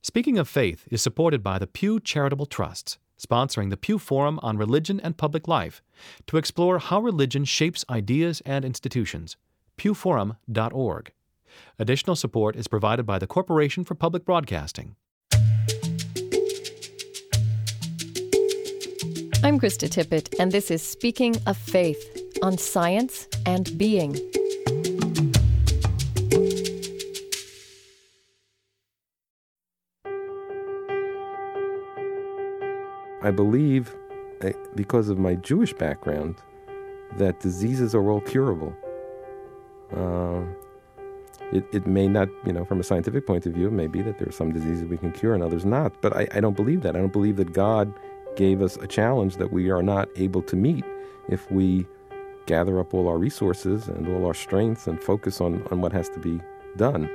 Speaking of Faith is supported by the Pew Charitable Trusts, sponsoring the Pew Forum on Religion and Public Life to explore how religion shapes ideas and institutions. pewforum.org. Additional support is provided by the Corporation for Public Broadcasting. I'm Krista Tippett, and this is Speaking of Faith on Science and Being. I believe, because of my Jewish background, that diseases are all curable. It may not, from a scientific point of view, it may be that there are some diseases we can cure and others not. But I don't believe that. I don't believe that God gave us a challenge that we are not able to meet if we gather up all our resources and all our strengths and focus on what has to be done.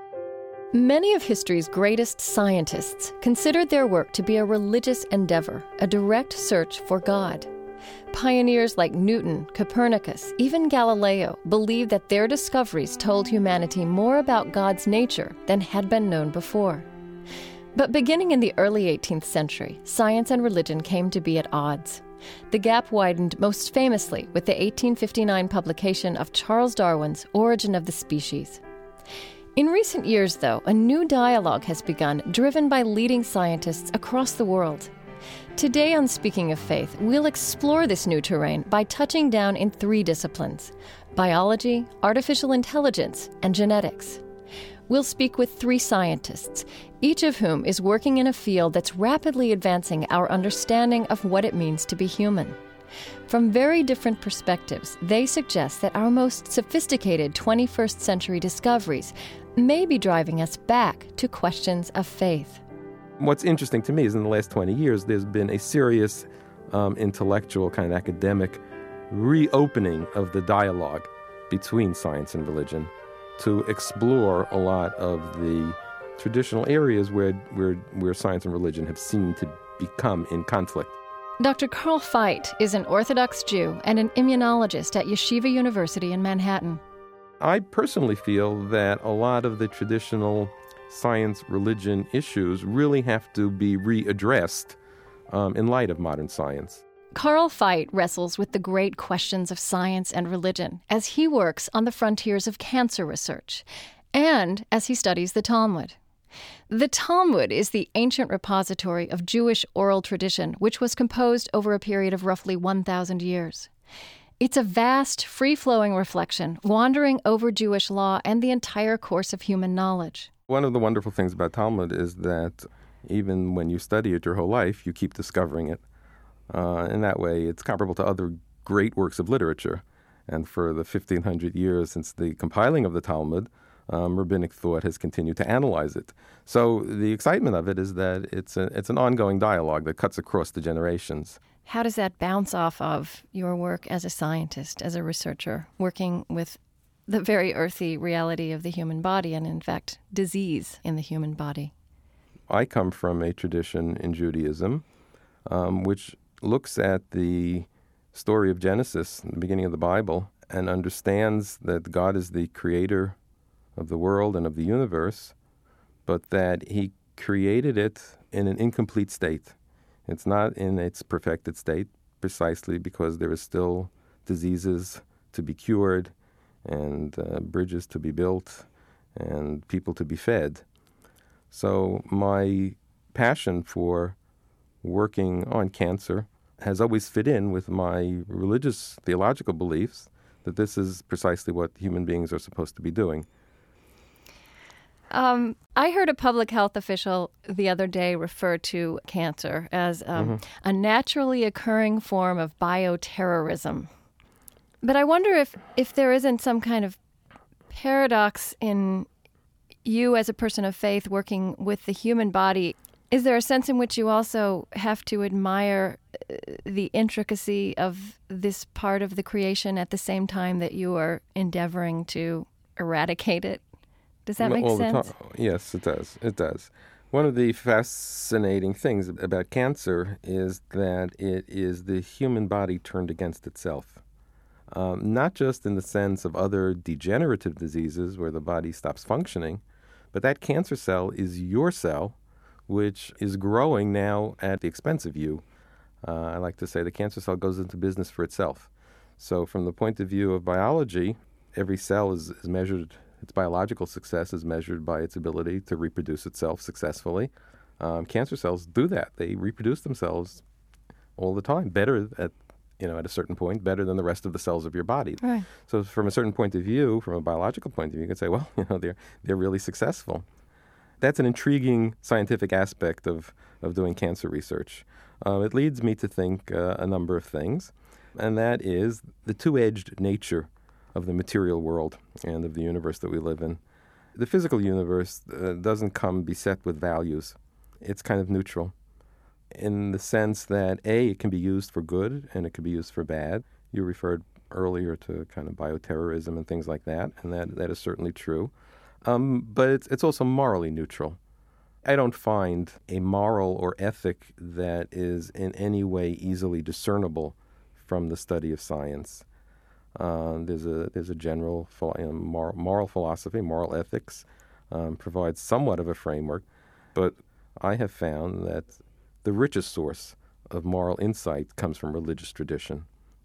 Many of history's greatest scientists considered their work to be a religious endeavor, a direct search for God. Pioneers like Newton, Copernicus, even Galileo believed that their discoveries told humanity more about God's nature than had been known before. But beginning in the early 18th century, science and religion came to be at odds. The gap widened most famously with the 1859 publication of Charles Darwin's Origin of the Species. In recent years, though, a new dialogue has begun, driven by leading scientists across the world. Today on Speaking of Faith, we'll explore this new terrain by touching down in three disciplines: biology, artificial intelligence, and genetics. We'll speak with three scientists, each of whom is working in a field that's rapidly advancing our understanding of what it means to be human. From very different perspectives, they suggest that our most sophisticated 21st century discoveries may be driving us back to questions of faith. What's interesting to me is in the last 20 years, there's been a serious intellectual, kind of academic reopening of the dialogue between science and religion to explore a lot of the traditional areas where science and religion have seemed to become in conflict. Dr. Carl Veit is an Orthodox Jew and an immunologist at Yeshiva University in Manhattan. I personally feel that a lot of the traditional science-religion issues really have to be readdressed in light of modern science. Carl Veit wrestles with the great questions of science and religion as he works on the frontiers of cancer research and as he studies the Talmud. The Talmud is the ancient repository of Jewish oral tradition, which was composed over a period of roughly 1,000 years. It's a vast, free-flowing reflection, wandering over Jewish law and the entire course of human knowledge. One of the wonderful things about Talmud is that even when you study it your whole life, you keep discovering it. In that way, it's comparable to other great works of literature. And for the 1,500 years since the compiling of the Talmud, rabbinic thought has continued to analyze it. So the excitement of it is that it's an ongoing dialogue that cuts across the generations. How does that bounce off of your work as a scientist, as a researcher, working with the very earthy reality of the human body and, in fact, disease in the human body? I come from a tradition in Judaism which looks at the story of Genesis, the beginning of the Bible, and understands that God is the creator of the world and of the universe, but that he created it in an incomplete state. It's not in its perfected state, precisely because there is still diseases to be cured and bridges to be built and people to be fed. So my passion for working on cancer has always fit in with my religious, theological beliefs that this is precisely what human beings are supposed to be doing. I heard a public health official the other day refer to cancer as a naturally occurring form of bioterrorism. But I wonder if there isn't some kind of paradox in you as a person of faith working with the human body. Is there a sense in which you also have to admire the intricacy of this part of the creation at the same time that you are endeavoring to eradicate it? Does that make sense? Yes, it does. It does. One of the fascinating things about cancer is that it is the human body turned against itself. Not just in the sense of other degenerative diseases where the body stops functioning, but that cancer cell is your cell which is growing now at the expense of you. I like to say the cancer cell goes into business for itself. So from the point of view of biology, every cell is measured, its biological success is measured by its ability to reproduce itself successfully. Cancer cells do that. They reproduce themselves all the time, better at a certain point, better than the rest of the cells of your body. Right. So from a certain point of view, from a biological point of view, you can say, well, they're really successful. That's an intriguing scientific aspect of doing cancer research. It leads me to think a number of things, and that is the two-edged nature of the material world and of the universe that we live in. The physical universe doesn't come beset with values. It's kind of neutral in the sense that, A, it can be used for good and it can be used for bad. You referred earlier to kind of bioterrorism and things like that, and that is certainly true. But it's also morally neutral. I don't find a moral or ethic that is in any way easily discernible from the study of science. There's a general moral philosophy, moral ethics, provides somewhat of a framework, but I have found that the richest source of moral insight comes from religious tradition.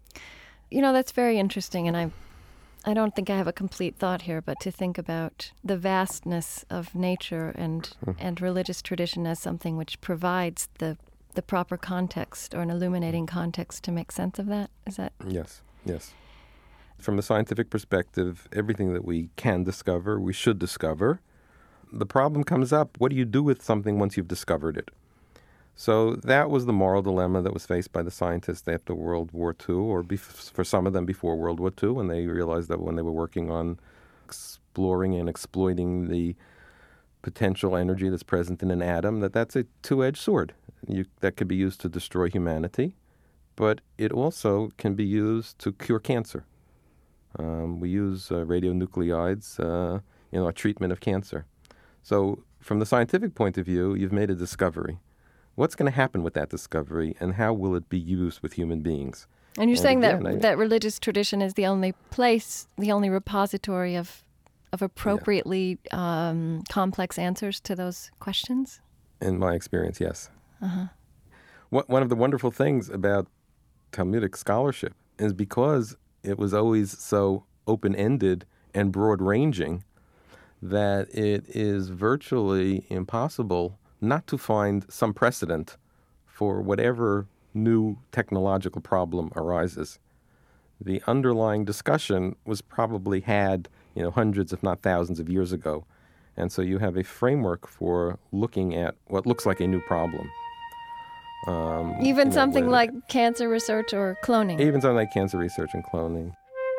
That's very interesting, and I don't think I have a complete thought here, but to think about the vastness of nature and religious tradition as something which provides the proper context or an illuminating context to make sense of that. Is that? Yes. From a scientific perspective, everything that we can discover, we should discover. The problem comes up, what do you do with something once you've discovered it? So that was the moral dilemma that was faced by the scientists after World War II, or for some of them before World War II, when they realized that when they were working on exploring and exploiting the potential energy that's present in an atom, that's a two-edged sword. That could be used to destroy humanity, but it also can be used to cure cancer. We use radionuclides in our treatment of cancer. So from the scientific point of view, you've made a discovery. What's going to happen with that discovery, and how will it be used with human beings? And you're saying that religious tradition is the only place, the only repository of appropriately complex answers to those questions? In my experience, yes. Uh-huh. One of the wonderful things about Talmudic scholarship is because it was always so open-ended and broad-ranging that it is virtually impossible not to find some precedent for whatever new technological problem arises. The underlying discussion was probably had, hundreds if not thousands of years ago. And so you have a framework for looking at what looks like a new problem. Even something like cancer research or cloning. Even something like cancer research and cloning.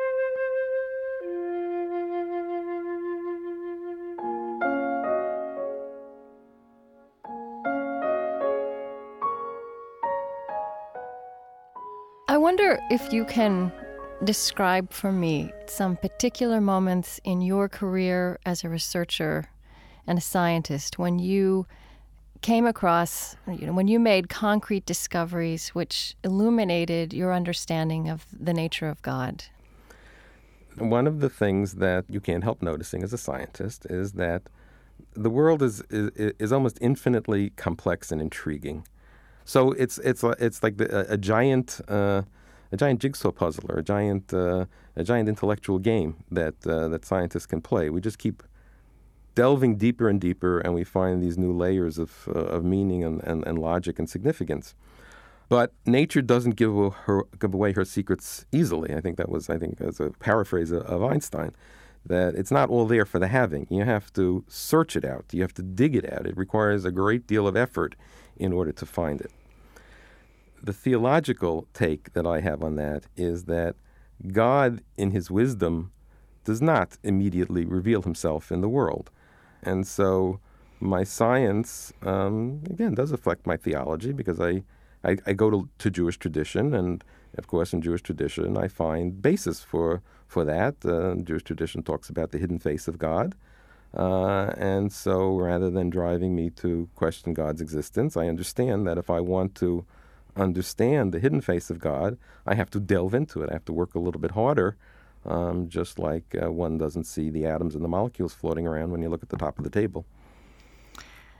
I wonder if you can describe for me some particular moments in your career as a researcher and a scientist when you came across, when you made concrete discoveries which illuminated your understanding of the nature of God. One of the things that you can't help noticing as a scientist is that the world is almost infinitely complex and intriguing. So it's like a giant jigsaw puzzle, or a giant intellectual game that scientists can play. We just keep delving deeper and deeper, and we find these new layers of meaning and logic and significance. But nature doesn't give away her secrets easily. I think as a paraphrase of Einstein, that it's not all there for the having. You have to search it out. You have to dig it out. It requires a great deal of effort in order to find it. The theological take that I have on that is that God, in his wisdom, does not immediately reveal himself in the world. And so my science, again, does reflect my theology, because I go to Jewish tradition, and of course in Jewish tradition I find basis for that. Jewish tradition talks about the hidden face of God. And so rather than driving me to question God's existence, I understand that if I want to understand the hidden face of God, I have to delve into it. I have to work a little bit harder, just like one doesn't see the atoms and the molecules floating around when you look at the top of the table.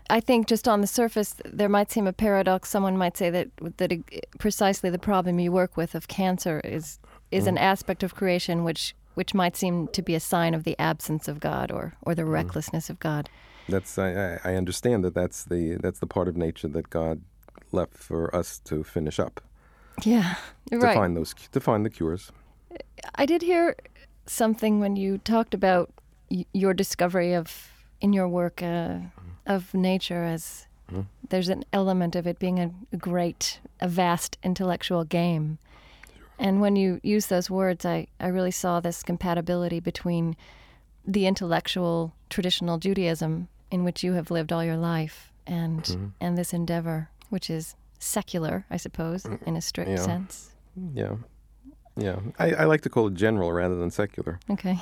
I think just on the surface, there might seem a paradox. Someone might say that precisely the problem you work with of cancer is an aspect of creation which might seem to be a sign of the absence of God or the recklessness of God. I understand that's the part of nature that God left for us to finish up. Yeah, right. To find the cures. I did hear something when you talked about your discovery in your work of nature as there's an element of it being a vast intellectual game. And when you use those words, I really saw this compatibility between the intellectual traditional Judaism in which you have lived all your life and this endeavor, which is secular, I suppose, in a strict sense. Yeah. Yeah. I like to call it general rather than secular. Okay.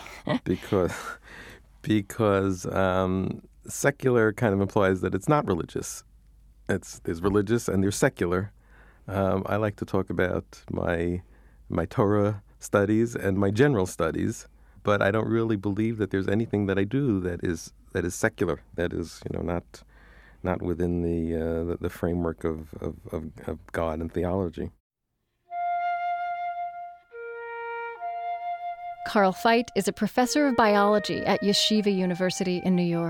because secular kind of implies that it's not religious. There's religious and there's secular. I like to talk about my Torah studies and my general studies, but I don't really believe that there's anything that I do that is secular. That is, not within the framework of God and theology. Carl Veit is a professor of biology at Yeshiva University in New York.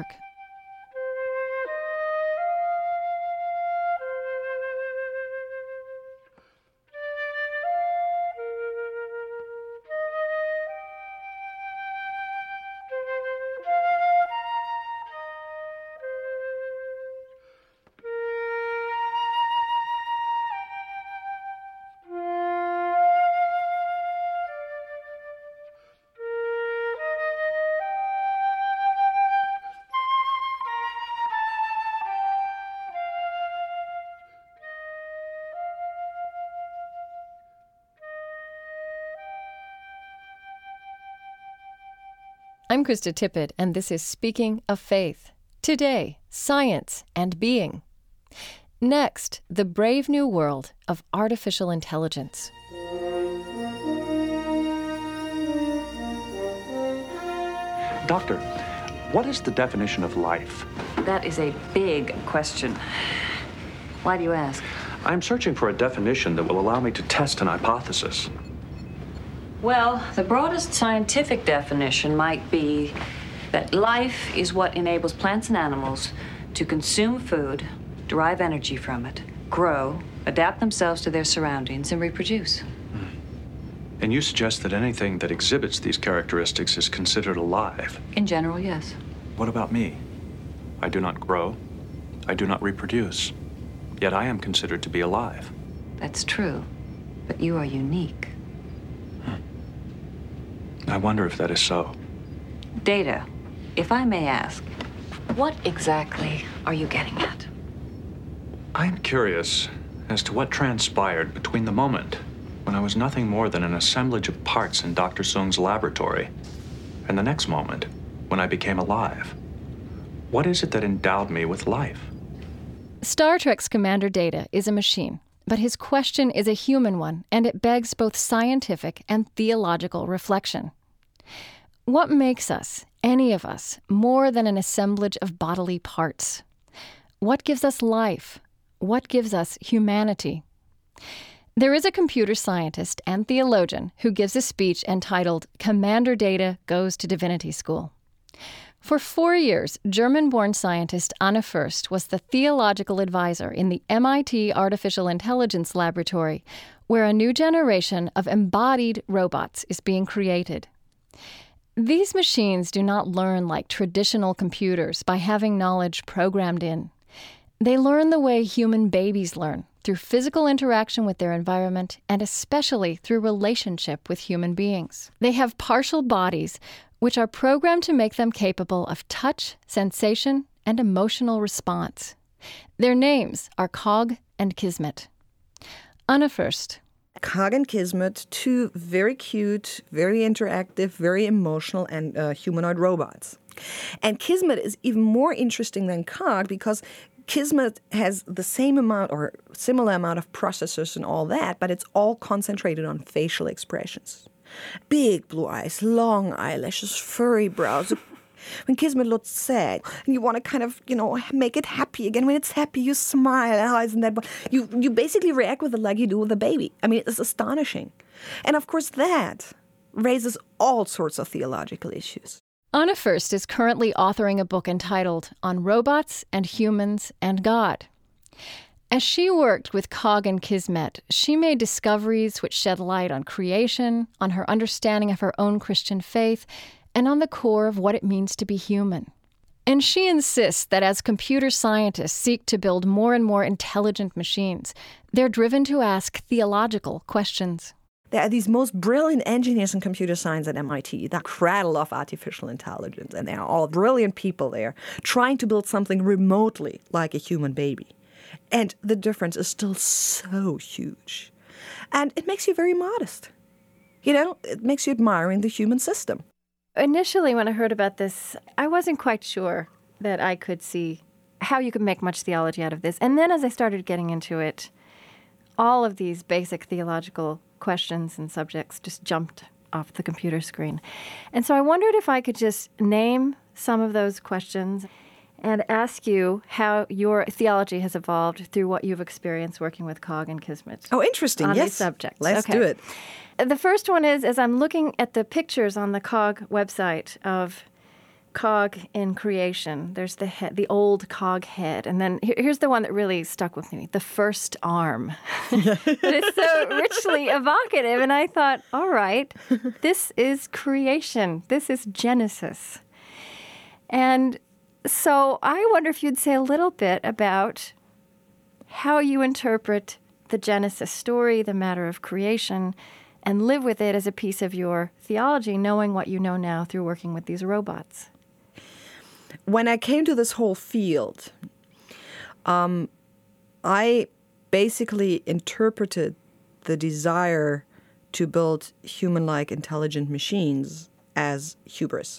I'm Krista Tippett, and this is Speaking of Faith. Today, science and being. Next, the brave new world of artificial intelligence. Doctor, what is the definition of life? That is a big question. Why do you ask? I'm searching for a definition that will allow me to test an hypothesis. Well, the broadest scientific definition might be that life is what enables plants and animals to consume food, derive energy from it, grow, adapt themselves to their surroundings, and reproduce. And you suggest that anything that exhibits these characteristics is considered alive? In general, yes. What about me? I do not grow. I do not reproduce. Yet I am considered to be alive. That's true, but you are unique. I wonder if that is so. Data, if I may ask, what exactly are you getting at? I'm curious as to what transpired between the moment when I was nothing more than an assemblage of parts in Dr. Sung's laboratory and the next moment when I became alive. What is it that endowed me with life? Star Trek's Commander Data is a machine, but his question is a human one, and it begs both scientific and theological reflection. What makes us, any of us, more than an assemblage of bodily parts? What gives us life? What gives us humanity? There is a computer scientist and theologian who gives a speech entitled Commander Data Goes to Divinity School. For 4 years, German-born scientist Anna Fürst was the theological advisor in the MIT Artificial Intelligence Laboratory, where a new generation of embodied robots is being created. These machines do not learn like traditional computers by having knowledge programmed in. They learn the way human babies learn, through physical interaction with their environment and especially through relationship with human beings. They have partial bodies which are programmed to make them capable of touch, sensation, and emotional response. Their names are Cog and Kismet. Anna Fürst. Cog and Kismet, two very cute, very interactive, very emotional, and humanoid robots. And Kismet is even more interesting than Cog because Kismet has the same amount or similar amount of processors and all that, but it's all concentrated on facial expressions. Big blue eyes, long eyelashes, furry brows, When Kismet looks sad, and you want to kind of, make it happy again. When it's happy, you smile. Oh, isn't that... You basically react with it like you do with a baby. I mean, it's astonishing. And of course, that raises all sorts of theological issues. Anna Furst is currently authoring a book entitled On Robots and Humans and God. As she worked with Cog and Kismet, she made discoveries which shed light on creation, on her understanding of her own Christian faith, and on the core of what it means to be human. And she insists that as computer scientists seek to build more and more intelligent machines, they're driven to ask theological questions. There are these most brilliant engineers in computer science at MIT, the cradle of artificial intelligence, and they are all brilliant people there trying to build something remotely like a human baby. And the difference is still so huge. And it makes you very modest. It makes you admiring the human system. Initially, when I heard about this, I wasn't quite sure that I could see how you could make much theology out of this. And then as I started getting into it, all of these basic theological questions and subjects just jumped off the computer screen. And so I wondered if I could just name some of those questions and ask you how your theology has evolved through what you've experienced working with Cog and Kismet. Oh, interesting. On Yes. these subjects. Let's do it. The first one is, as I'm looking at the pictures on the Cog website of Cog in creation, there's the old Cog head. And then here's the one that really stuck with me, the first arm. It's so richly evocative. And I thought, all right, this is creation. This is Genesis. And so I wonder if you'd say a little bit about how you interpret the Genesis story, the matter of creation, and live with it as a piece of your theology, knowing what you know now through working with these robots. When I came to this whole field, I basically interpreted the desire to build human-like intelligent machines as hubris,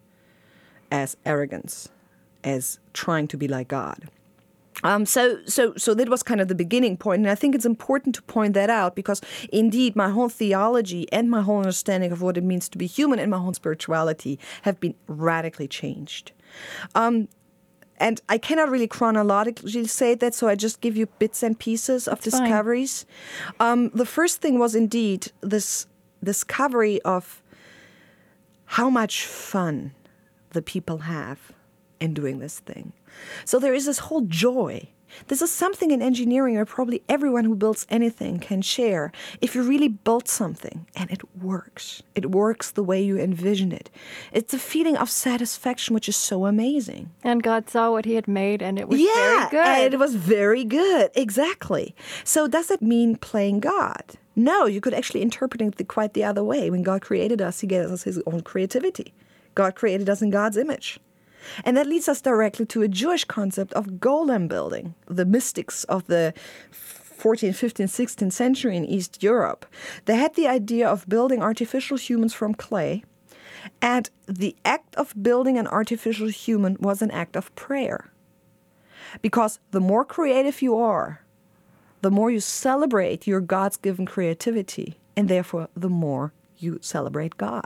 as arrogance, as trying to be like God. So that was kind of the beginning point, and I think it's important to point that out because, indeed, my whole theology and my whole understanding of what it means to be human and my whole spirituality have been radically changed. And I cannot really chronologically say that, so I just give you bits and pieces of discoveries. The first thing was indeed this discovery of how much fun the people have in doing this thing. So there is this whole joy. This is something in engineering where probably everyone who builds anything can share. If you really build something and it works the way you envision it. It's a feeling of satisfaction which is so amazing. And God saw what he had made and it was very good. Yeah, it was very good. Exactly. So does that mean playing God? No, you could actually interpret it quite the other way. When God created us, he gave us his own creativity. God created us in God's image. And that leads us directly to a Jewish concept of golem building. The mystics of the 14th, 15th, 16th century in East Europe, they had the idea of building artificial humans from clay. And the act of building an artificial human was an act of prayer. Because the more creative you are, the more you celebrate your God's given creativity, and therefore the more you celebrate God.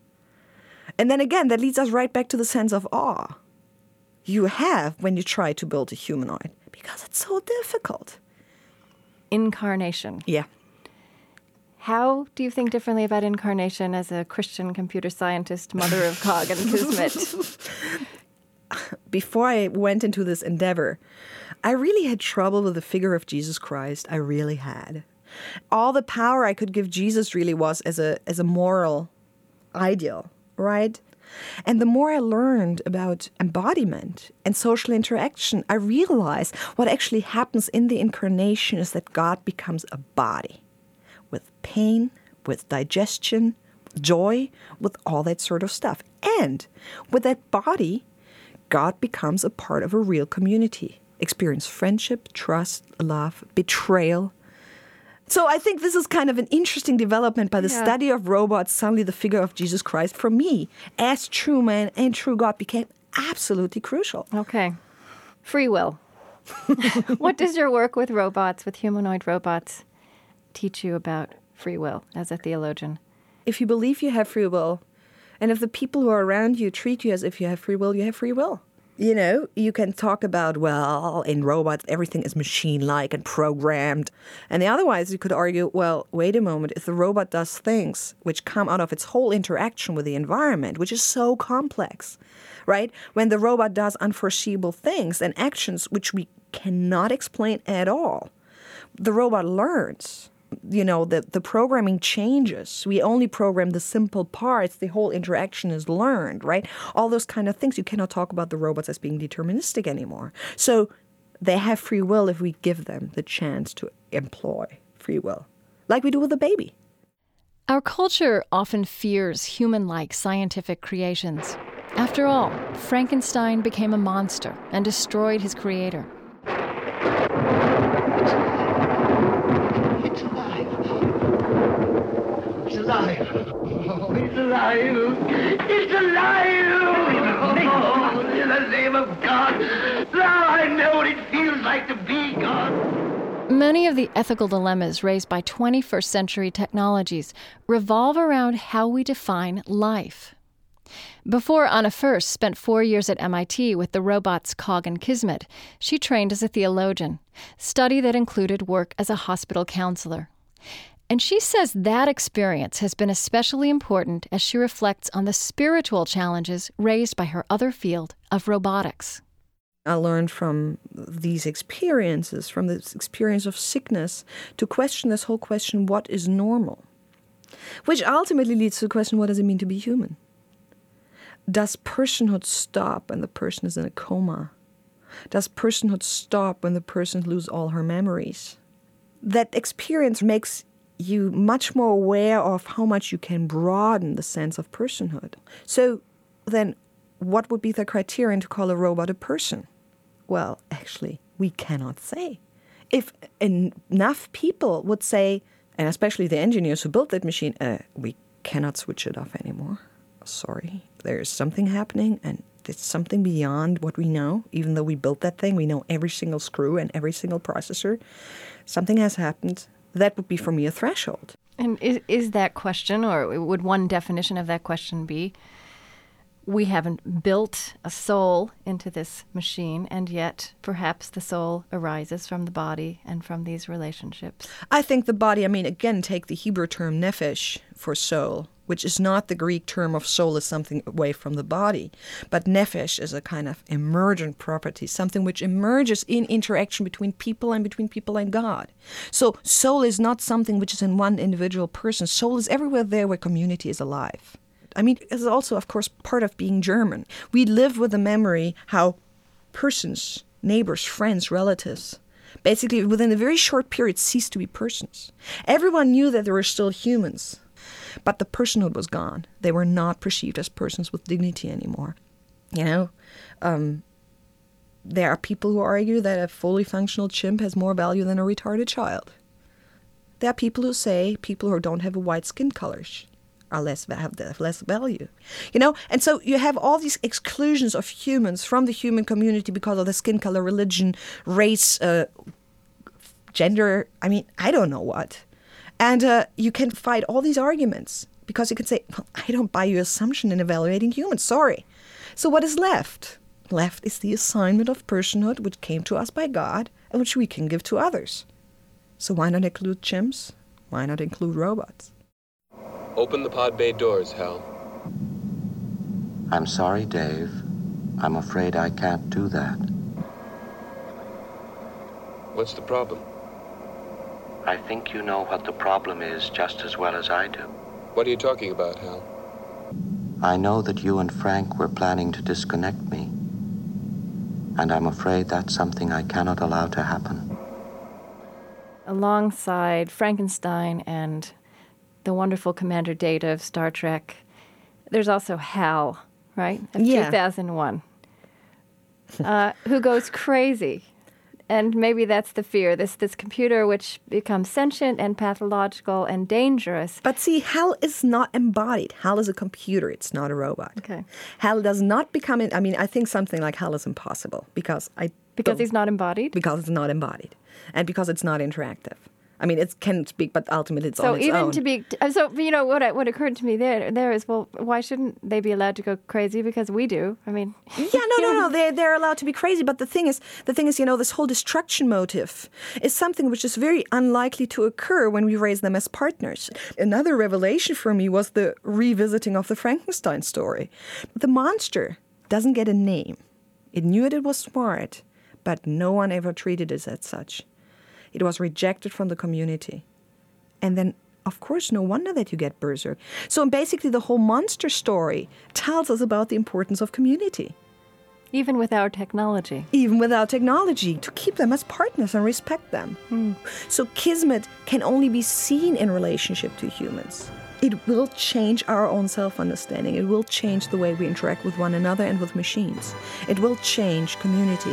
And then again, that leads us right back to the sense of awe you have when you try to build a humanoid, because it's so difficult. Incarnation. Yeah. How do you think differently about incarnation as a Christian computer scientist, mother of Cog and Kismet? Before I went into this endeavor, I really had trouble with the figure of Jesus Christ. I really had. All the power I could give Jesus really was as a moral ideal. Right? And the more I learned about embodiment and social interaction, I realized what actually happens in the incarnation is that God becomes a body with pain, with digestion, joy, with all that sort of stuff. And with that body, God becomes a part of a real community. Experience friendship, trust, love, betrayal. So I think this is kind of an interesting development by the study of robots. Suddenly the figure of Jesus Christ, for me, as true man and true God, became absolutely crucial. Okay. Free will. What does your work with robots, with humanoid robots, teach you about free will as a theologian? If you believe you have free will, And if the people who are around you treat you as if you have free will, you have free will. You know, you can talk about, well, in robots, everything is machine-like and programmed. And otherwise, you could argue, well, wait a moment, if the robot does things which come out of its whole interaction with the environment, which is so complex, right? When the robot does unforeseeable things and actions which we cannot explain at all, the robot learns. You know, the programming changes. We only program the simple parts. The whole interaction is learned, right? All those kind of things. You cannot talk about the robots as being deterministic anymore. So they have free will if we give them the chance to employ free will, like we do with a baby. Our culture often fears human-like scientific creations. After all, Frankenstein became a monster and destroyed his creator. It's alive. Oh, it's alive. It's alive. Oh, in the name of God. Now I know what it feels like to be God. Many of the ethical dilemmas raised by 21st century technologies revolve around how we define life. Before Anna Furst spent 4 years at MIT with the robots Cog and Kismet, she trained as a theologian, study that included work as a hospital counselor. And she says that experience has been especially important as she reflects on the spiritual challenges raised by her other field of robotics. I learned from these experiences, from this experience of sickness, to question this whole question, what is normal? Which ultimately leads to the question, what does it mean to be human? Does personhood stop when the person is in a coma? Does personhood stop when the person loses all her memories? That experience makes you much more aware of how much you can broaden the sense of personhood. So then what would be the criterion to call a robot a person? Well, actually, we cannot say. If enough people would say, and especially the engineers who built that machine, we cannot switch it off anymore. Sorry, there's something happening, and it's something beyond what we know. Even though we built that thing, we know every single screw and every single processor. Something has happened. That would be, for me, a threshold. And is that question, or would one definition of that question be, we haven't built a soul into this machine, and yet perhaps the soul arises from the body and from these relationships? I think the body, again, take the Hebrew term nephesh for soul, which is not the Greek term of soul as something away from the body. But nephesh is a kind of emergent property, something which emerges in interaction between people and God. So soul is not something which is in one individual person. Soul is everywhere there where community is alive. It's also, of course, part of being German. We live with the memory how persons, neighbors, friends, relatives, basically within a very short period ceased to be persons. Everyone knew that there were still humans, but the personhood was gone. They were not perceived as persons with dignity anymore. There are people who argue that a fully functional chimp has more value than a retarded child. There are people who say people who don't have a white skin color have less value. And so you have all these exclusions of humans from the human community because of the skin color, religion, race, gender, I don't know what. And you can fight all these arguments because you can say, well, I don't buy your assumption in evaluating humans, sorry. So what is left? Left is the assignment of personhood which came to us by God and which we can give to others. So why not include chimps? Why not include robots? Open the pod bay doors, Hal. I'm sorry, Dave. I'm afraid I can't do that. What's the problem? I think you know what the problem is just as well as I do. What are you talking about, Hal? I know that you and Frank were planning to disconnect me. And I'm afraid that's something I cannot allow to happen. Alongside Frankenstein and the wonderful Commander Data of Star Trek, there's also Hal, right? Of 2001, who goes crazy. And maybe that's the fear, this computer which becomes sentient and pathological and dangerous. But see, Hal is not embodied. Hal is a computer. It's not a robot. Okay. Hal does not become, I think something like Hal is impossible because he's not embodied? Because it's not embodied and because it's not interactive. I mean, it can speak, but ultimately it's on its own. What occurred to me there is, well, why shouldn't they be allowed to go crazy? Because we do. I mean, no. They're allowed to be crazy. But the thing is, this whole destruction motive is something which is very unlikely to occur when we raise them as partners. Another revelation for me was the revisiting of the Frankenstein story. The monster doesn't get a name. It knew it was smart, but no one ever treated it as such. It was rejected from the community. And then, of course, no wonder that you get berserk. So basically the whole monster story tells us about the importance of community. Even without technology. Even without technology, to keep them as partners and respect them. So Kismet can only be seen in relationship to humans. It will change our own self-understanding. It will change the way we interact with one another and with machines. It will change community.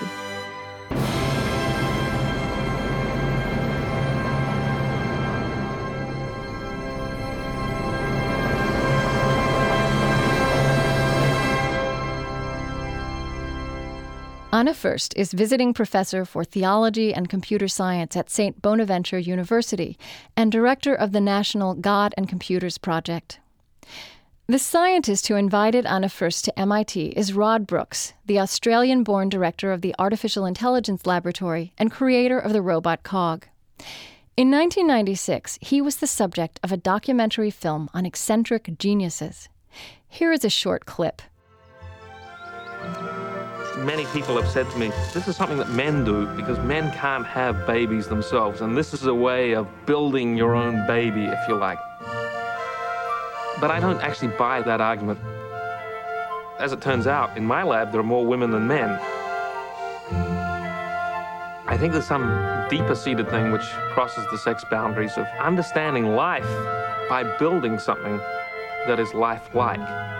Anna Fürst is visiting professor for theology and computer science at St. Bonaventure University and director of the National God and Computers Project. The scientist who invited Anna Fürst to MIT is Rod Brooks, the Australian-born director of the Artificial Intelligence Laboratory and creator of the robot Cog. In 1996, he was the subject of a documentary film on eccentric geniuses. Here is a short clip. Many people have said to me, this is something that men do because men can't have babies themselves, and this is a way of building your own baby, if you like. But I don't actually buy that argument. As it turns out, in my lab, there are more women than men. I think there's some deeper-seated thing which crosses the sex boundaries of understanding life by building something that is lifelike.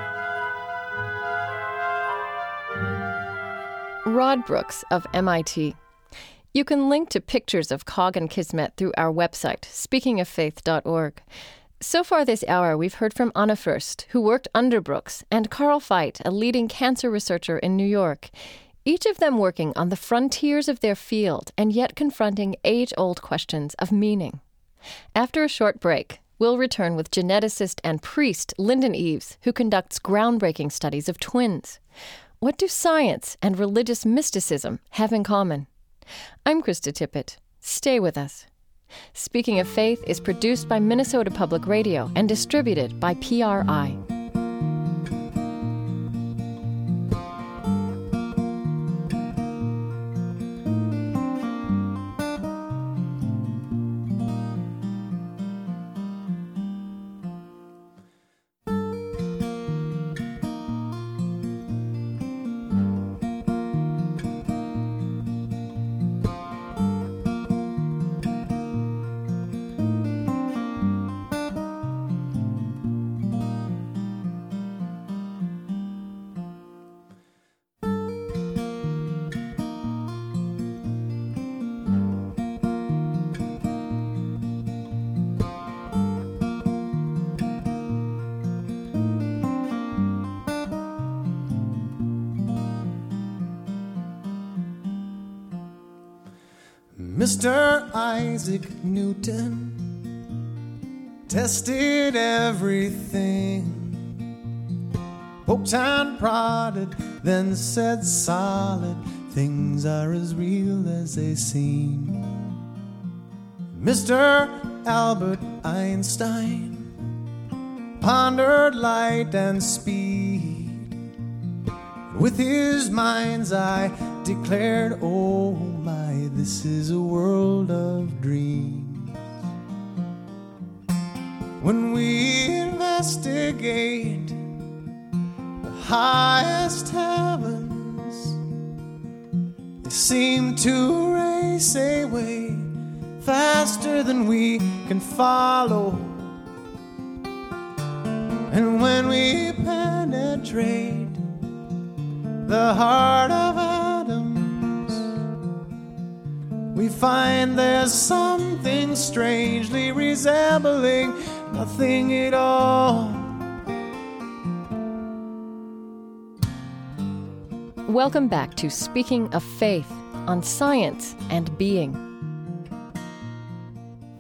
Rod Brooks of MIT. You can link to pictures of Cog and Kismet through our website, speakingoffaith.org. So far this hour, we've heard from Anna Fürst, who worked under Brooks, and Carl Veit, a leading cancer researcher in New York, each of them working on the frontiers of their field and yet confronting age-old questions of meaning. After a short break, we'll return with geneticist and priest Lyndon Eaves, who conducts groundbreaking studies of twins. What do science and religious mysticism have in common? I'm Krista Tippett. Stay with us. Speaking of Faith is produced by Minnesota Public Radio and distributed by PRI. Mr. Isaac Newton tested everything, poked and prodded, then said solid things are as real as they seem. Mr. Albert Einstein pondered light and speed. With his mind's eye declared, oh my, this is a world of dreams. When we investigate the highest heavens, they seem to race away faster than we can follow. And when we penetrate the heart of atoms, we find there's something strangely resembling nothing at all. Welcome back to Speaking of Faith on Science and Being.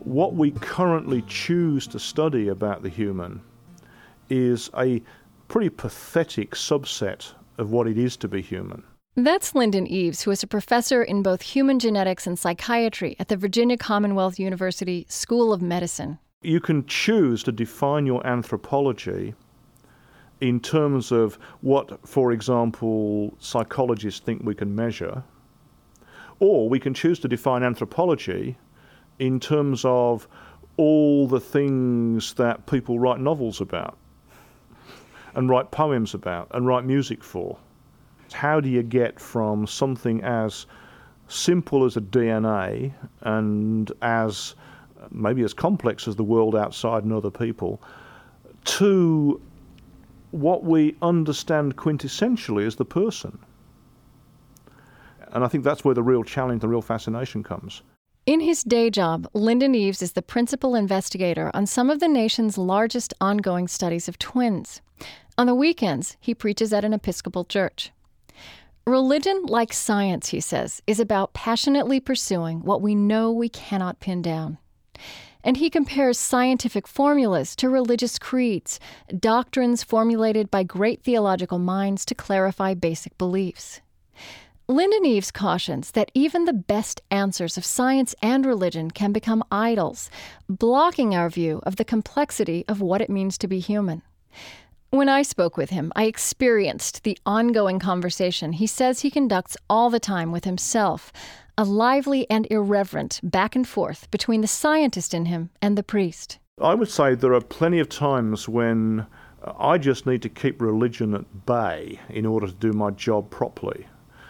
what we currently choose to study about the human is a pretty pathetic subset of what it is to be human. That's Lyndon Eaves, who is a professor in both human genetics and psychiatry at the Virginia Commonwealth University School of Medicine. You can choose to define your anthropology in terms of what, for example, psychologists think we can measure, or we can choose to define anthropology in terms of all the things that people write novels about and write poems about and write music for. How do you get from something as simple as a DNA and as maybe as complex as the world outside and other people to what we understand quintessentially as the person? And I think that's where the real challenge, the real fascination comes. In his day job, Lyndon Eaves is the principal investigator on some of the nation's largest ongoing studies of twins. On the weekends, he preaches at an Episcopal church. Religion, like science, he says, is about passionately pursuing what we know we cannot pin down. And he compares scientific formulas to religious creeds, doctrines formulated by great theological minds to clarify basic beliefs. Lyndon Eaves cautions that even the best answers of science and religion can become idols, blocking our view of the complexity of what it means to be human. When I spoke with him, I experienced the ongoing conversation he says he conducts all the time with himself, a lively and irreverent back and forth between the scientist in him and the priest. I would say there are plenty of times when I just need to keep religion at bay in order to do my job properly.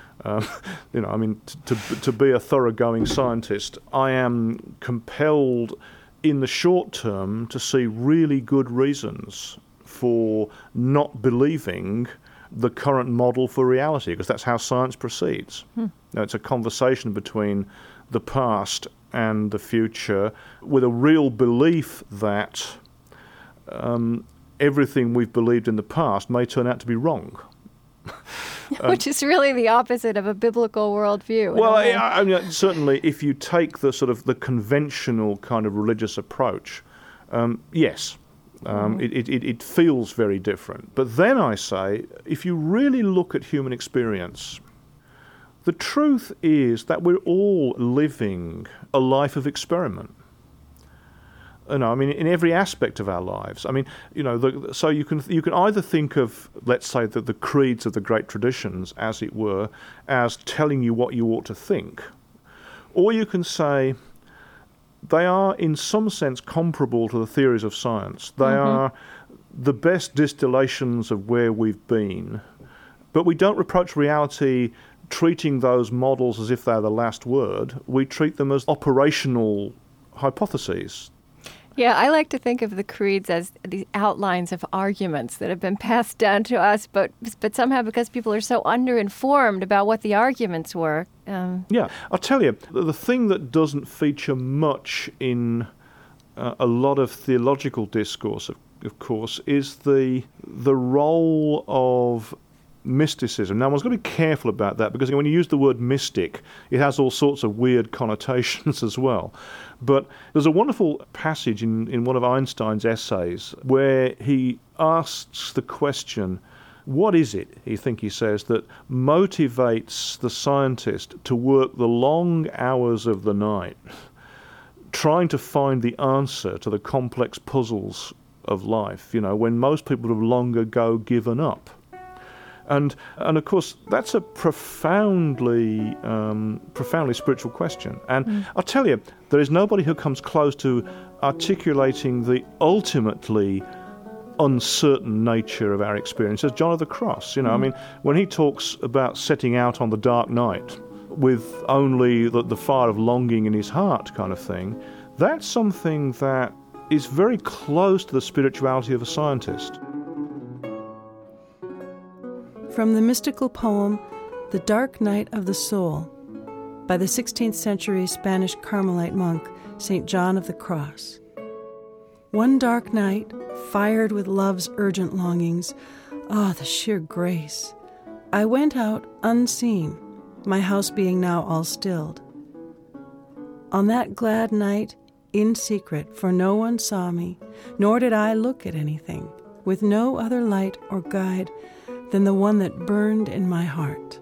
To be a thoroughgoing scientist, I am compelled in the short term to see really good reasons for not believing the current model for reality, because that's how science proceeds. Now, it's a conversation between the past and the future with a real belief that everything we've believed in the past may turn out to be wrong. Which is really the opposite of a biblical worldview. Well, I mean, certainly if you take the sort of the conventional kind of religious approach, yes. It feels very different. But then I say, if you really look at human experience, the truth is that we're all living a life of experiment. In every aspect of our lives. So you can either think of, let's say, the creeds of the great traditions, as it were, as telling you what you ought to think, or you can say they are, in some sense, comparable to the theories of science. They are the best distillations of where we've been. But we don't approach reality treating those models as if they're the last word. We treat them as operational hypotheses. Yeah, I like to think of the creeds as these outlines of arguments that have been passed down to us, but somehow because people are so underinformed about what the arguments were. Yeah, I'll tell you, the thing that doesn't feature much in a lot of theological discourse, of course, is the role of mysticism. Now, one's got to be careful about that, because when you use the word mystic, it has all sorts of weird connotations as well. But there's a wonderful passage in one of Einstein's essays where he asks the question, what is it, he says, that motivates the scientist to work the long hours of the night trying to find the answer to the complex puzzles of life, when most people have long ago given up? And of course, that's a profoundly spiritual question. And I'll tell you, there is nobody who comes close to articulating the ultimately uncertain nature of our experience as John of the Cross. When he talks about setting out on the dark night with only the fire of longing in his heart kind of thing, that's something that is very close to the spirituality of a scientist. From the mystical poem, The Dark Night of the Soul, by the 16th century Spanish Carmelite monk, St. John of the Cross. One dark night, fired with love's urgent longings, the sheer grace, I went out unseen, my house being now all stilled. On that glad night, in secret, for no one saw me, nor did I look at anything, with no other light or guide than the one that burned in my heart.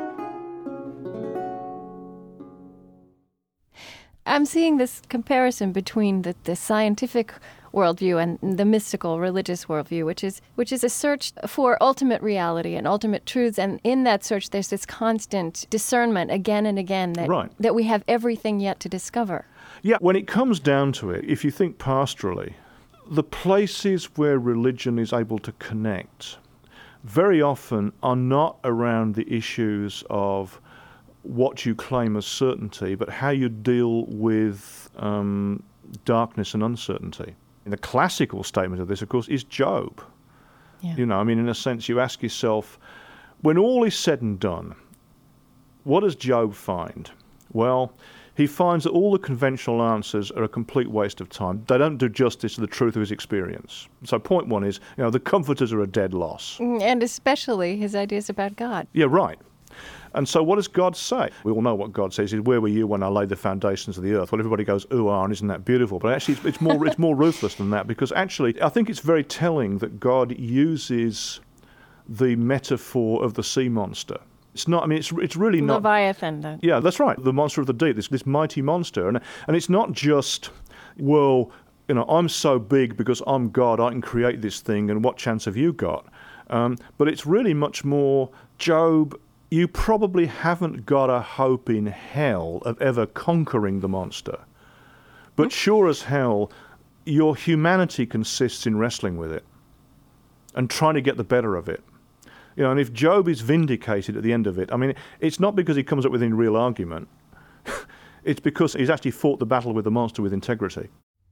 I'm seeing this comparison between the scientific worldview and the mystical religious worldview, which is a search for ultimate reality and ultimate truths. And in that search, there's this constant discernment again and again that we have everything yet to discover. Yeah, when it comes down to it, if you think pastorally, the places where religion is able to connect very often are not around the issues of what you claim as certainty, but how you deal with darkness and uncertainty. And the classical statement of this, of course, is Job. Yeah. You know, I mean, in a sense, you ask yourself, when all is said and done, what does Job find? Well, he finds that all the conventional answers are a complete waste of time. They don't do justice to the truth of his experience. So point one is, you know, the comforters are a dead loss. And especially his ideas about God. Yeah, right. And so what does God say? We all know what God says is, where were you when I laid the foundations of the earth? Well, everybody goes, ooh, and isn't that beautiful? But actually, it's more ruthless than that, because actually, I think it's very telling that God uses the metaphor of the sea monster. It's not, I mean, it's really not... Leviathan. Yeah, that's right, the monster of the deep, this mighty monster. And it's not just, well, you know, I'm so big because I'm God, I can create this thing, and what chance have you got? But it's really much more, Job, you probably haven't got a hope in hell of ever conquering the monster. But sure as hell, your humanity consists in wrestling with it and trying to get the better of it. You know, and if Job is vindicated at the end of it, I mean, it's not because he comes up with any real argument. It's because he's actually fought the battle with the monster with integrity.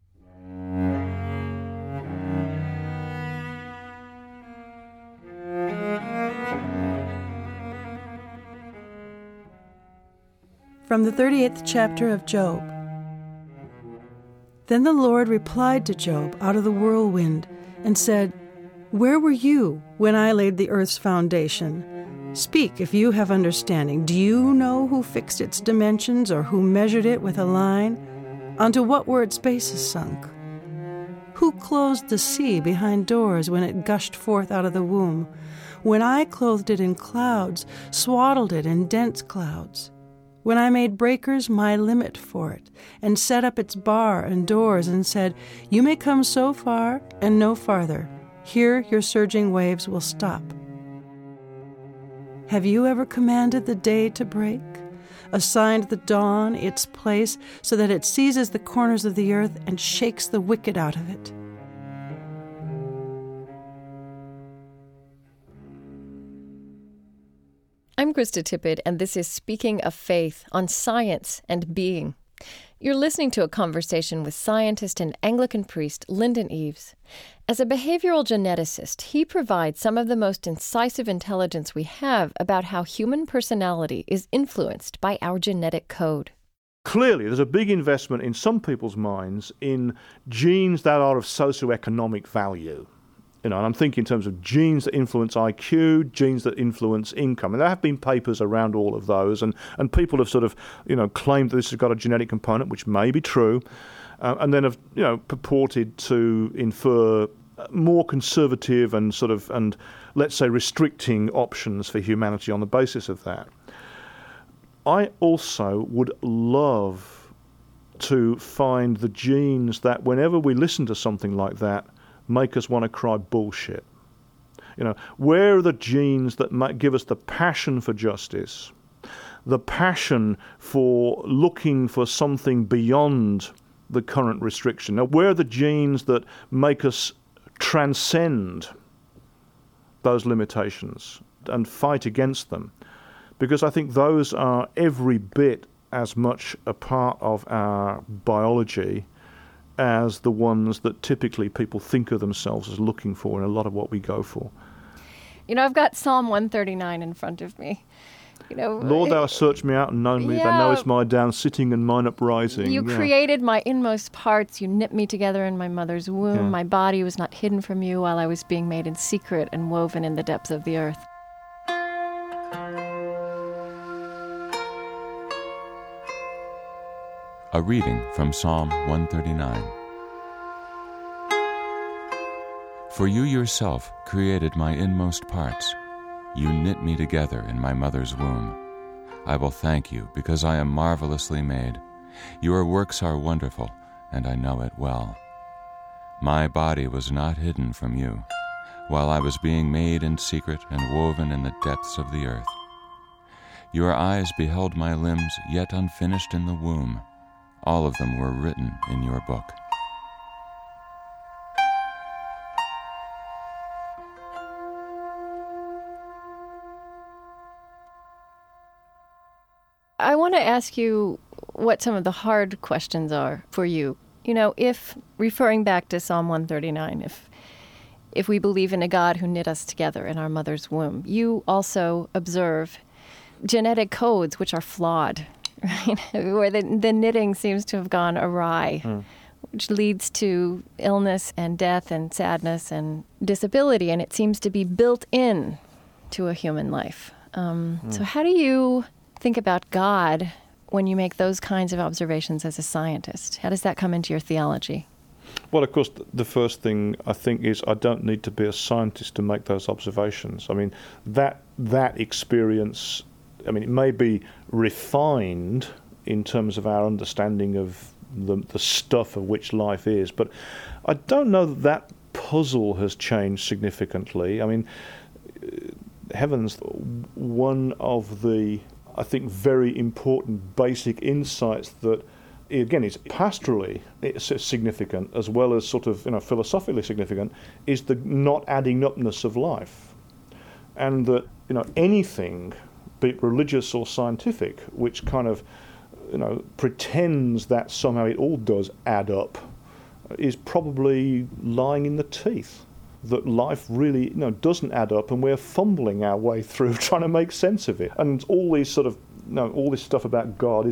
From the 38th chapter of Job. Then the Lord replied to Job out of the whirlwind and said, "Where were you when I laid the earth's foundation? Speak if you have understanding. Do you know who fixed its dimensions or who measured it with a line? Onto what were its bases sunk? Who closed the sea behind doors when it gushed forth out of the womb? When I clothed it in clouds, swaddled it in dense clouds? When I made breakers my limit for it, and set up its bar and doors, and said, you may come so far and no farther. Here your surging waves will stop. Have you ever commanded the day to break, assigned the dawn its place, so that it seizes the corners of the earth and shakes the wicked out of it? I'm Krista Tippett, and this is Speaking of Faith on Science and Being. You're listening to a conversation with scientist and Anglican priest Lyndon Eaves. As a behavioral geneticist, he provides some of the most incisive intelligence we have about how human personality is influenced by our genetic code. Clearly, there's a big investment in some people's minds in genes that are of socioeconomic value. You know, and I'm thinking in terms of genes that influence IQ, genes that influence income. And there have been papers around all of those, and people have sort of, you know, claimed that this has got a genetic component, which may be true, and then have, you know, purported to infer more conservative and sort of, and let's say restricting options for humanity on the basis of that. I also would love to find the genes that whenever we listen to something like that, make us want to cry bullshit. You know, where are the genes that might give us the passion for justice, the passion for looking for something beyond the current restriction? Now, where are the genes that make us transcend those limitations and fight against them? Because I think those are every bit as much a part of our biology as the ones that typically people think of themselves as looking for in a lot of what we go for. You know, I've got Psalm 139 in front of me. You know, Lord, thou hast searched me out and known me. Thou knowest my down sitting and mine uprising. You created my inmost parts. You knit me together in my mother's womb. Yeah. My body was not hidden from you while I was being made in secret and woven in the depths of the earth. A reading from Psalm 139. For you yourself created my inmost parts. You knit me together in my mother's womb. I will thank you because I am marvelously made. Your works are wonderful, and I know it well. My body was not hidden from you, while I was being made in secret and woven in the depths of the earth. Your eyes beheld my limbs yet unfinished in the womb. All of them were written in your book. I want to ask you what some of the hard questions are for you. You know, if, referring back to Psalm 139, if we believe in a God who knit us together in our mother's womb, you also observe genetic codes which are flawed, right? Where the knitting seems to have gone awry, which leads to illness and death and sadness and disability, and it seems to be built in to a human life. So how do you think about God when you make those kinds of observations as a scientist? How does that come into your theology? Well, of course, the first thing I think is I don't need to be a scientist to make those observations. I mean, that experience, I mean, it may be refined in terms of our understanding of the stuff of which life is, but I don't know that puzzle has changed significantly. I mean, heavens, one of the, I think, very important basic insights that, again, it's pastorally it's significant as well as sort of, philosophically significant, is the not adding upness of life. And that, anything, be it religious or scientific, which kind of, pretends that somehow it all does add up, is probably lying in the teeth. That life really, doesn't add up, and we're fumbling our way through trying to make sense of it. And all these sort of, all this stuff about God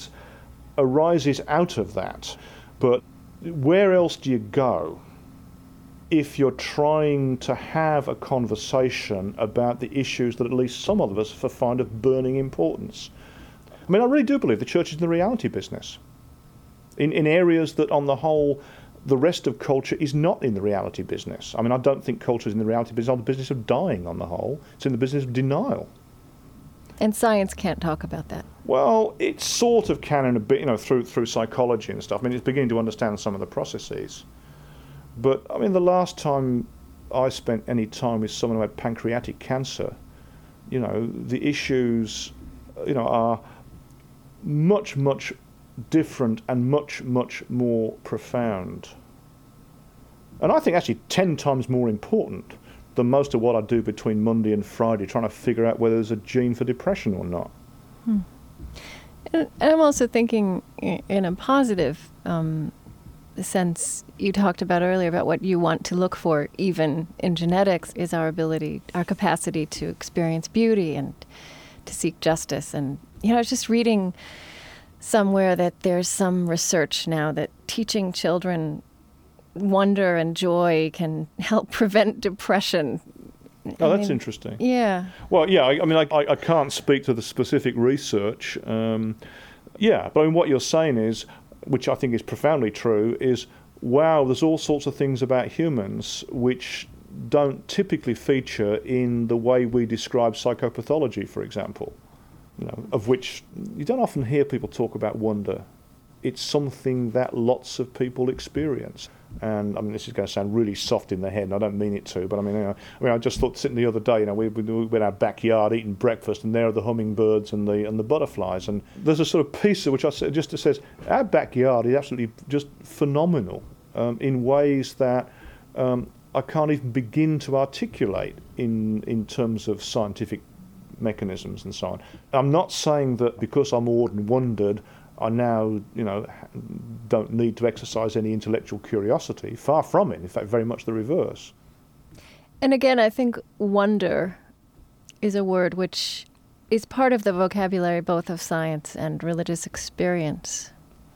arises out of that. But where else do you go if you're trying to have a conversation about the issues that at least some of us find of burning importance? I mean, I really do believe the church is in the reality business. In areas that, on the whole, the rest of culture is not in the reality business. I mean, I don't think culture is in the reality business. It's not the business of dying on the whole. It's in the business of denial. And science can't talk about that. Well, it sort of can in a bit, through psychology and stuff. I mean, it's beginning to understand some of the processes. But, I mean, the last time I spent any time with someone who had pancreatic cancer, the issues, are much, much different and much, much more profound. And I think actually 10 times more important than most of what I do between Monday and Friday, trying to figure out whether there's a gene for depression or not. And I'm also thinking in a positive sense, you talked about earlier about what you want to look for, even in genetics, is our ability, our capacity to experience beauty and to seek justice. And, I was just reading somewhere that there's some research now that teaching children wonder and joy can help prevent depression. Oh, that's interesting. Yeah. Well, yeah, I can't speak to the specific research. But I mean, what you're saying is, which I think is profoundly true, is, wow, there's all sorts of things about humans which don't typically feature in the way we describe psychopathology, for example, of which you don't often hear people talk about wonder. It's something that lots of people experience. And I mean, this is going to sound really soft in the head, and I don't mean it to, but I just thought, sitting the other day, we were in our backyard eating breakfast, and there are the hummingbirds and the butterflies, and there's a sort of piece of which just says our backyard is absolutely just phenomenal in ways that I can't even begin to articulate in terms of scientific mechanisms and so on. I'm not saying that because I'm awed and wondered, I now, don't need to exercise any intellectual curiosity. Far from it. In fact, very much the reverse. And again, I think wonder is a word which is part of the vocabulary both of science and religious experience.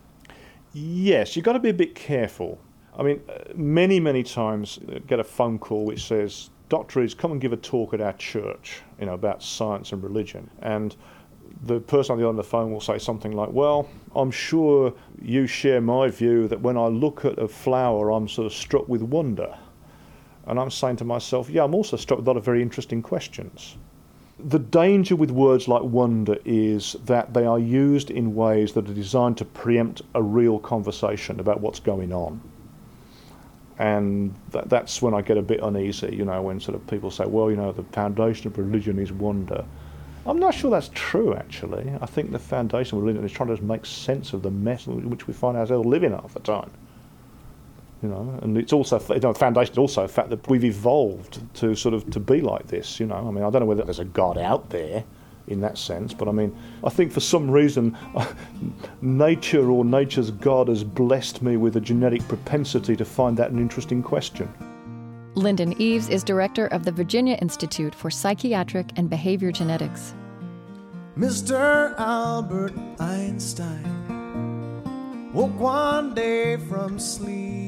Yes, you've got to be a bit careful. I mean, many, many times get a phone call which says, Dr. Eads, come and give a talk at our church, about science and religion. And the person on the other end of the phone will say something like, well, I'm sure you share my view that when I look at a flower, I'm sort of struck with wonder. And I'm saying to myself, yeah, I'm also struck with a lot of very interesting questions. The danger with words like wonder is that they are used in ways that are designed to preempt a real conversation about what's going on. And that's when I get a bit uneasy, when sort of people say, well, the foundation of religion is wonder. I'm not sure that's true, actually. I think the foundation of religion is trying to make sense of the mess in which we find ourselves living half the time. And it's also, the foundation is also the fact that we've evolved to be like this, I don't know whether there's a God out there in that sense, but I think for some reason nature or nature's God has blessed me with a genetic propensity to find that an interesting question. Lyndon Eaves is director of the Virginia Institute for Psychiatric and Behavior Genetics. Mr. Albert Einstein woke one day from sleep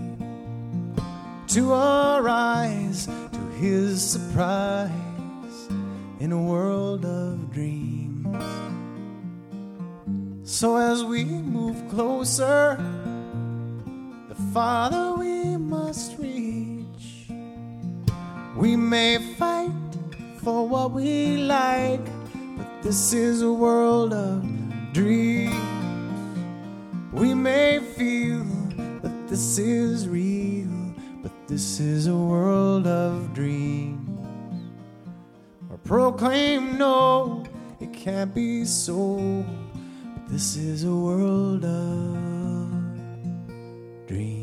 to arise to his surprise in a world of dreams. So as we move closer, the farther we must reach. We may fight for what we like, but this is a world of dreams. We may feel that this is real, but this is a world of dreams. Or proclaim no, it can't be so, but this is a world of dreams.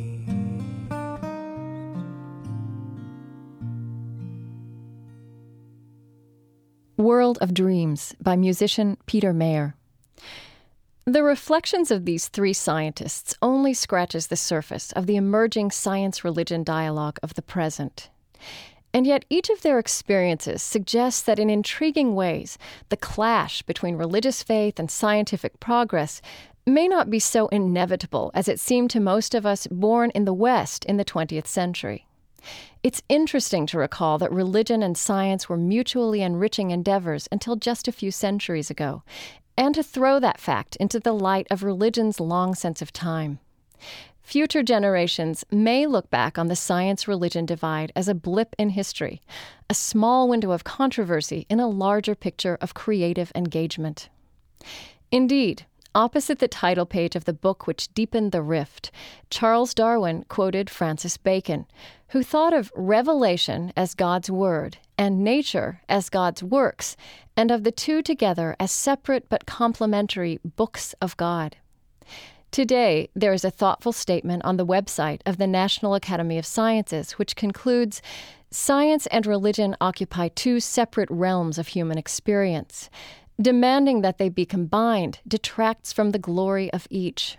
World of Dreams by musician Peter Mayer. The reflections of these three scientists only scratches the surface of the emerging science-religion dialogue of the present. And yet each of their experiences suggests that in intriguing ways, the clash between religious faith and scientific progress may not be so inevitable as it seemed to most of us born in the West in the 20th century. It's interesting to recall that religion and science were mutually enriching endeavors until just a few centuries ago, and to throw that fact into the light of religion's long sense of time. Future generations may look back on the science-religion divide as a blip in history, a small window of controversy in a larger picture of creative engagement. Indeed, opposite the title page of the book which deepened the rift, Charles Darwin quoted Francis Bacon, who thought of revelation as God's word and nature as God's works, and of the two together as separate but complementary books of God. Today, there is a thoughtful statement on the website of the National Academy of Sciences which concludes, "Science and religion occupy two separate realms of human experience. Demanding that they be combined detracts from the glory of each."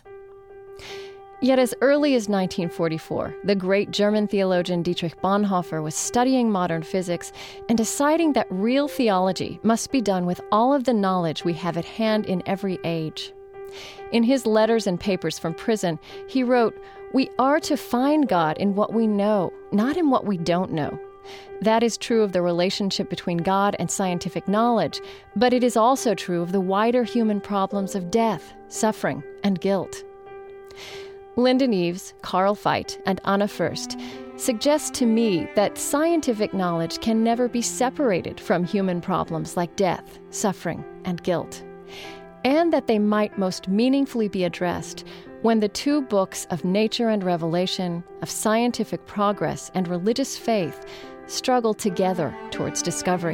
Yet as early as 1944, the great German theologian Dietrich Bonhoeffer was studying modern physics and deciding that real theology must be done with all of the knowledge we have at hand in every age. In his letters and papers from prison, he wrote, "We are to find God in what we know, not in what we don't know. That is true of the relationship between God and scientific knowledge, but it is also true of the wider human problems of death, suffering, and guilt." Lyndon Eaves, Carl Veit, and Anna Fürst suggest to me that scientific knowledge can never be separated from human problems like death, suffering, and guilt, and that they might most meaningfully be addressed when the two books of nature and revelation, of scientific progress and religious faith, struggle together towards discovery.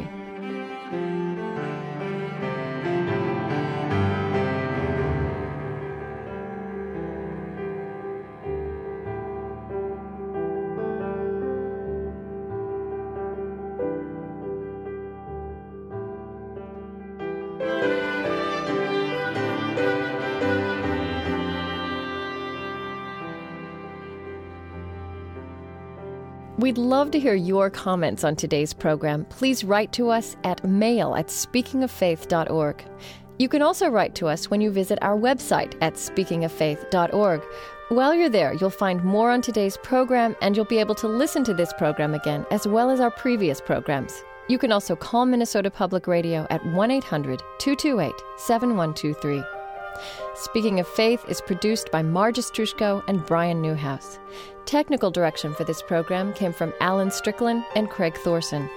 We'd love to hear your comments on today's program. Please write to us at mail@speakingoffaith.org. You can also write to us when you visit our website at speakingoffaith.org. While you're there, you'll find more on today's program, and you'll be able to listen to this program again, as well as our previous programs. You can also call Minnesota Public Radio at 1-800-228-7123. Speaking of Faith is produced by Marge Strushko and Brian Newhouse. Technical direction for this program came from Alan Strickland and Craig Thorson.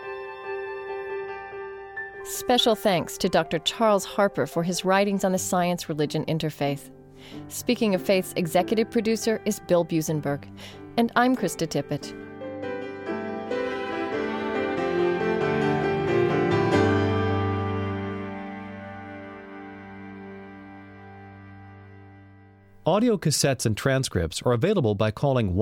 Special thanks to Dr. Charles Harper for his writings on the science-religion interfaith. Speaking of Faith's executive producer is Bill Busenberg, and I'm Krista Tippett. Audio cassettes and transcripts are available by calling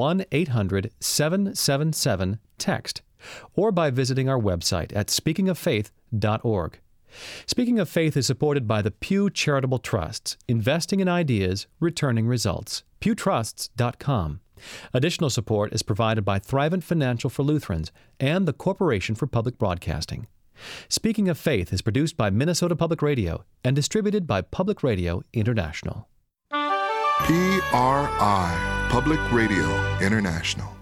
1-800-777-TEXT or by visiting our website at speakingoffaith.org. Speaking of Faith is supported by the Pew Charitable Trusts, investing in ideas, returning results. pewtrusts.com. Additional support is provided by Thrivent Financial for Lutherans and the Corporation for Public Broadcasting. Speaking of Faith is produced by Minnesota Public Radio and distributed by Public Radio International. PRI, Public Radio International.